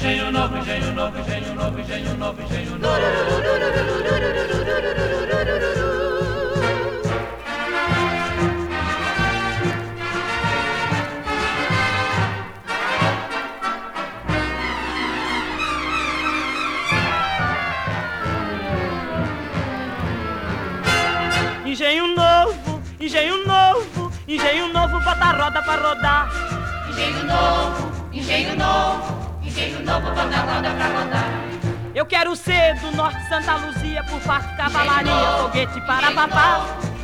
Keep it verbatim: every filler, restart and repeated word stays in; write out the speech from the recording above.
engenho novo, engenho novo, engenho novo, engenho novo, engenho novo. Engenho novo, engenho novo, engenho novo, bota a roda pra rodar. Engenho novo, engenho novo, engenho novo, bota a roda pra rodar. Eu quero ser do norte Santa Luzia, por parque cavalaria, foguete para papá.